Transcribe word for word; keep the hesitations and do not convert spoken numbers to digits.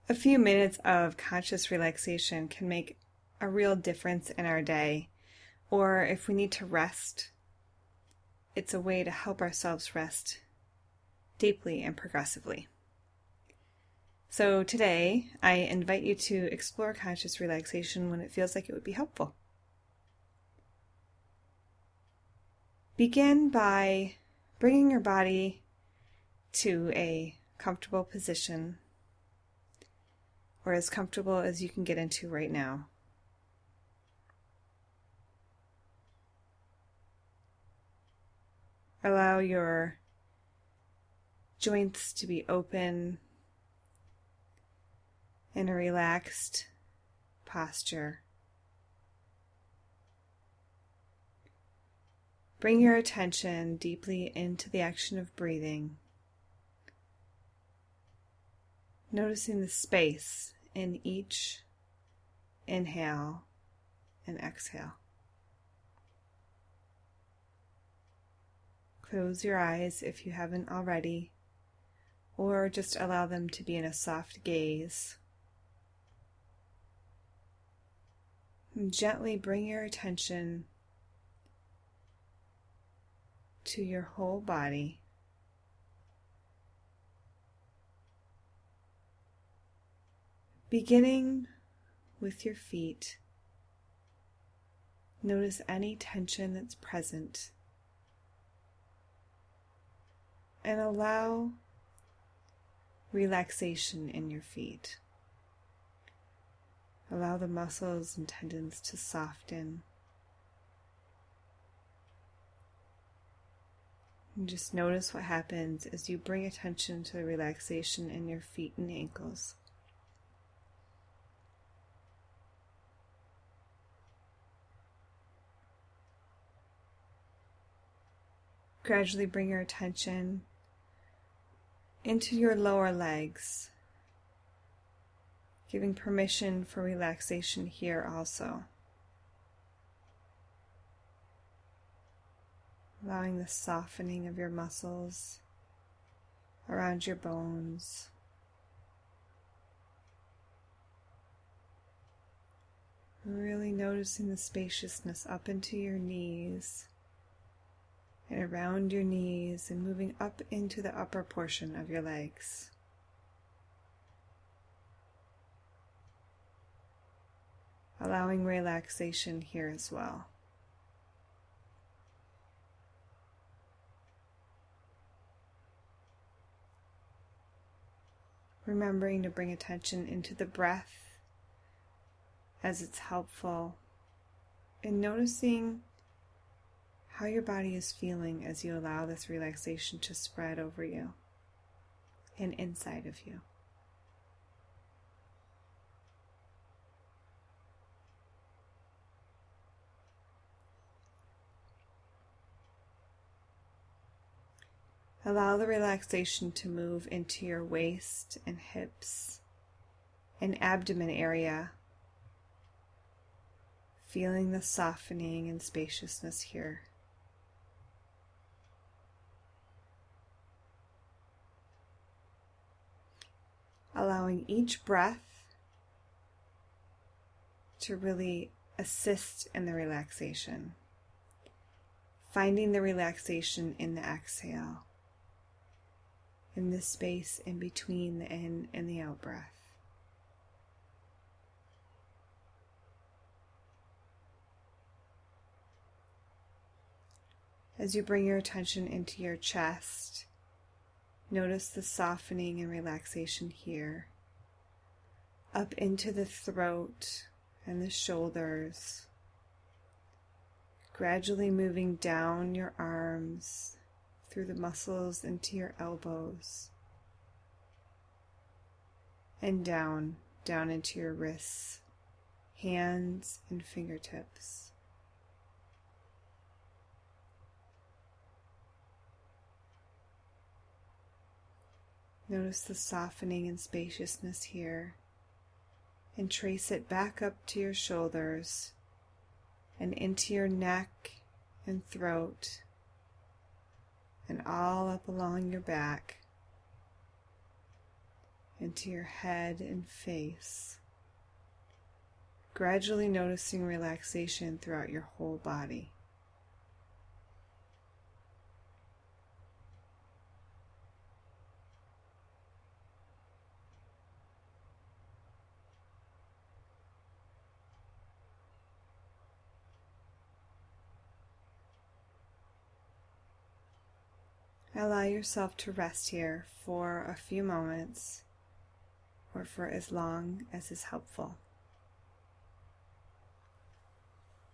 A few minutes of conscious relaxation can make a real difference in our day, or if we need to rest, it's a way to help ourselves rest deeply and progressively. So today, I invite you to explore conscious relaxation when it feels like it would be helpful. Begin by bringing your body to a comfortable position, or as comfortable as you can get into right now. Allow your joints to be open in a relaxed posture. Bring your attention deeply into the action of breathing, noticing the space in each inhale and exhale. Close your eyes if you haven't already, or just allow them to be in a soft gaze. And gently bring your attention to your whole body. Beginning with your feet, notice any tension that's present and allow relaxation in your feet. Allow the muscles and tendons to soften. And just notice what happens as you bring attention to the relaxation in your feet and ankles. Gradually bring your attention into your lower legs, giving permission for relaxation here also. Allowing the softening of your muscles around your bones. Really noticing the spaciousness up into your knees and around your knees, and moving up into the upper portion of your legs. Allowing relaxation here as well. Remembering to bring attention into the breath as it's helpful, and noticing how your body is feeling as you allow this relaxation to spread over you and inside of you. Allow the relaxation to move into your waist and hips and abdomen area, feeling the softening and spaciousness here. Allowing each breath to really assist in the relaxation. Finding the relaxation in the exhale, in the space in between the in and the out breath. As you bring your attention into your chest, notice the softening and relaxation here, up into the throat and the shoulders, gradually moving down your arms, through the muscles into your elbows, and down, down into your wrists, hands, and fingertips. Notice the softening and spaciousness here, and trace it back up to your shoulders and into your neck and throat, and all up along your back, into your head and face, gradually noticing relaxation throughout your whole body. Allow yourself to rest here for a few moments or for as long as is helpful.